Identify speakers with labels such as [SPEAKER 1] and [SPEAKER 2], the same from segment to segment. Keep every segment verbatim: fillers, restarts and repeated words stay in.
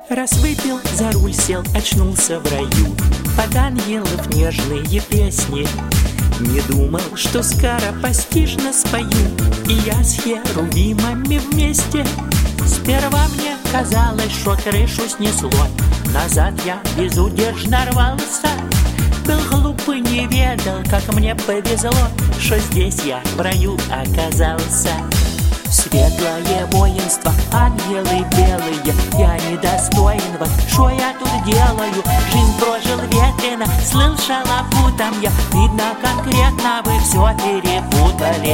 [SPEAKER 1] Раз выпил, за руль сел, очнулся в раю. Под ангелов нежные песни. Не думал, что скоропостижно спою, и я с херувимами вместе. Сперва мне казалось, что крышу снесло. Назад я безудержно рвался. Был глупый, не ведал, как мне повезло, что здесь я в раю оказался. Светлое воинство, ангелы белые, я недостоин вас, что я тут делаю? Жизнь прожил ветрено, слыл шалопутом я. Видно, конкретно вы все перепутали.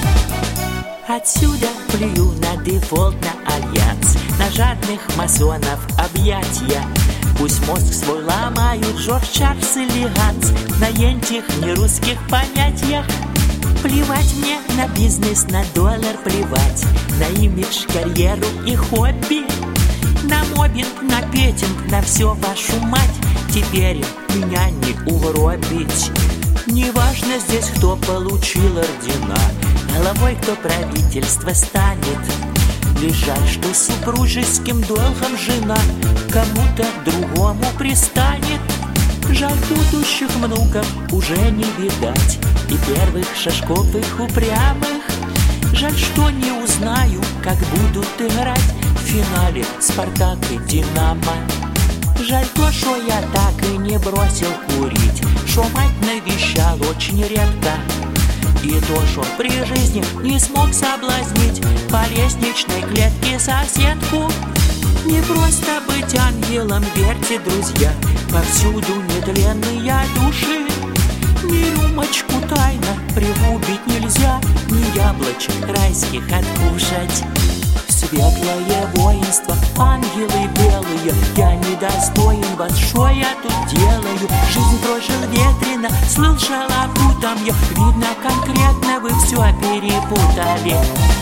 [SPEAKER 1] Отсюда плюю на дефолт, на альянс, на жадных масонов объятия. Пусть мозг свой ломают Жорж Чарльз или Ганс на ентих нерусских понятиях. Плевать мне на бизнес, на доллар плевать, на имидж, карьеру и хобби, на мобинг, на петинг, на все вашу мать. Теперь меня не угробить. Неважно здесь, кто получил ордена, головой кто правительство станет. Лишь жаль, что супружеским долгом жена кому-то другому пристанет. Жаль, будущих внуков уже не видать, и первых шажков их упрямых. Жаль, что не узнаю, как будут играть в финале Спартак и Динамо. Жаль то, что я так и не бросил курить, что мать навещал очень редко, и то, что при жизни не смог соблазнить по лестничной клетке соседку. Не просто быть ангелом, верьте, друзья, повсюду нетленные души. Ни рюмочку тайно пригубить нельзя, ни яблочек райских откушать. Светлое воинство, ангелы белые, я недостоин вас, что я тут делаю? Жизнь прожил ветрено, слыл шалопутом я. Видно, конкретно вы все перепутали.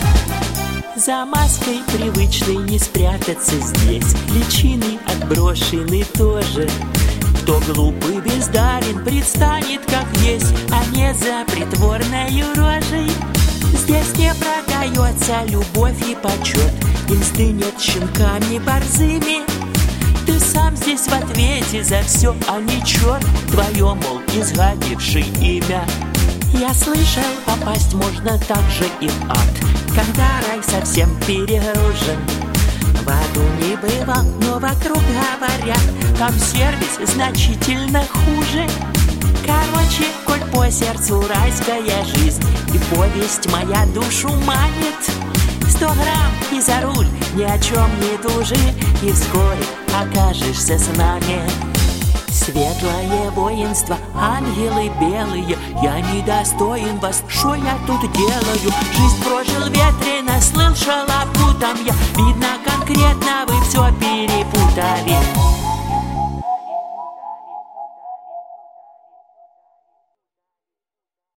[SPEAKER 1] За маской привычной не спрятаться здесь, личины отброшены тоже. Кто глупый, бездарен, предстанет как есть, а не за притворной рожей. Здесь не продается любовь и почет, инсты нет щенками борзыми. Ты сам здесь в ответе за все, а не черт твое, мол, изгадивший имя. Я слышал, попасть можно также и в ад, когда рай совсем перегружен. В аду не бывал, но вокруг говорят, там сервис значительно хуже. Короче, коль по сердцу райская жизнь, и повесть моя душу манит. Сто грамм и за руль, ни о чем не тужи, и вскоре окажешься с нами. Светлое воинство, ангелы белые, я недостоин вас, что я тут делаю? Жизнь прожил ветрено, слыл шалопутом я. Видно,